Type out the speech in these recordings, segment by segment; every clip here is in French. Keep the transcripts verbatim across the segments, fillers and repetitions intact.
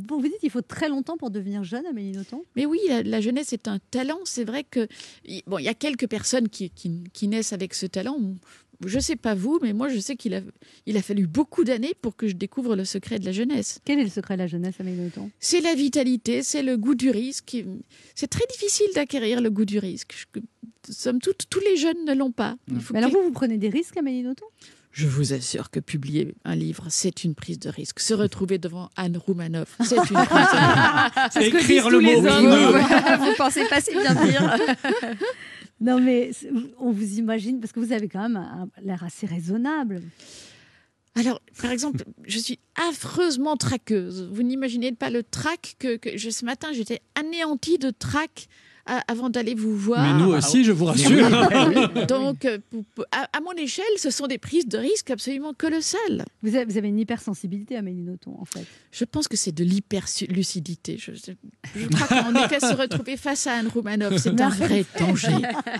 Vous vous dites qu'il faut très longtemps pour devenir jeune, Amélie Nothomb ? Mais oui, la, la jeunesse est un talent. C'est vrai que bon, il y a quelques personnes qui, qui, qui naissent avec ce talent. Je ne sais pas vous, mais moi, je sais qu'il a, il a fallu beaucoup d'années pour que je découvre le secret de la jeunesse. Quel est le secret de la jeunesse, Amélie Nothomb ? C'est la vitalité, c'est le goût du risque. C'est très difficile d'acquérir le goût du risque. Somme toute, tous les jeunes ne l'ont pas. Il faut mais alors, vous, vous prenez des risques, Amélie Nothomb ? Je vous assure que publier un livre, c'est une prise de risque. Se retrouver devant Anne Roumanoff, c'est une prise de risque. C'est écrire le mot oui. Vous pensez pas si bien dire. Non, mais on vous imagine, parce que vous avez quand même un, l'air assez raisonnable. Alors, par exemple, je suis affreusement traqueuse. Vous n'imaginez pas le trac que, que je, ce matin, j'étais anéantie de trac à, avant d'aller vous voir. Mais nous aussi, je vous rassure. Donc, pour, pour, à, à mon échelle, ce sont des prises de risque absolument colossales. Vous avez, vous avez une hypersensibilité, Amélie Nothomb, en fait. Je pense que c'est de l'hyperlucidité. Je, je, je crois qu'en effet, se retrouver face à Anne Roumanoff, c'est un vrai danger.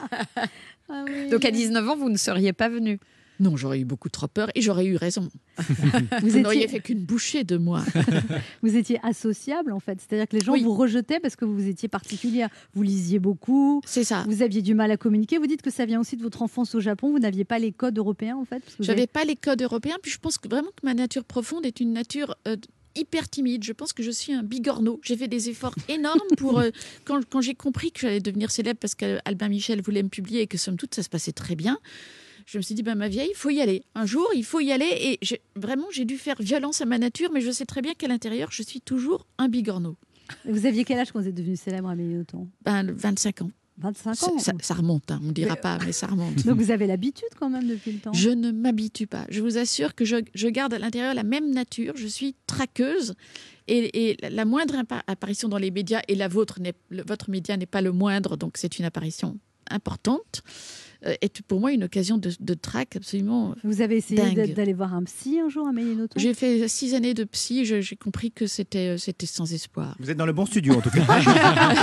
Ah oui. Donc, à dix-neuf ans, vous ne seriez pas venu ? Non, j'aurais eu beaucoup trop peur et j'aurais eu raison. Vous, vous étiez... n'auriez fait qu'une bouchée de moi. Vous étiez associable, en fait. C'est-à-dire que les gens oui. vous rejetaient parce que vous étiez particulière. Vous lisiez beaucoup. C'est ça. Vous aviez du mal à communiquer. Vous dites que ça vient aussi de votre enfance au Japon. Vous n'aviez pas les codes européens, en fait. Je n'avais avez... pas les codes européens. Puis je pense que vraiment que ma nature profonde est une nature... Euh, hyper timide, je pense que je suis un bigorneau. J'ai fait des efforts énormes pour euh, quand, quand j'ai compris que j'allais devenir célèbre parce qu'Albin Michel voulait me publier et que somme toute ça se passait très bien. Je me suis dit, ben, ma vieille, il faut y aller. Un jour, il faut y aller. Et j'ai, vraiment, j'ai dû faire violence à ma nature, mais je sais très bien qu'à l'intérieur, je suis toujours un bigorneau. Vous aviez quel âge quand vous êtes devenue célèbre, Amélie Nothomb ? Ben, vingt-cinq ans. vingt-cinq ans ça, ça, ça remonte, hein. On ne dira mais... pas, mais ça remonte. Donc vous avez l'habitude quand même depuis le temps ? Je ne m'habitue pas. Je vous assure que je, je garde à l'intérieur la même nature. Je suis traqueuse. Et, et la moindre apparition dans les médias, et la vôtre, n'est, le, votre média n'est pas le moindre, donc c'est une apparition importante, euh, est pour moi une occasion de, de trac absolument. Vous avez essayé dingue. d'aller voir un psy un jour, Amélie Nothomb ? J'ai fait six années de psy, je, j'ai compris que c'était, c'était sans espoir. Vous êtes dans le bon studio en tout cas.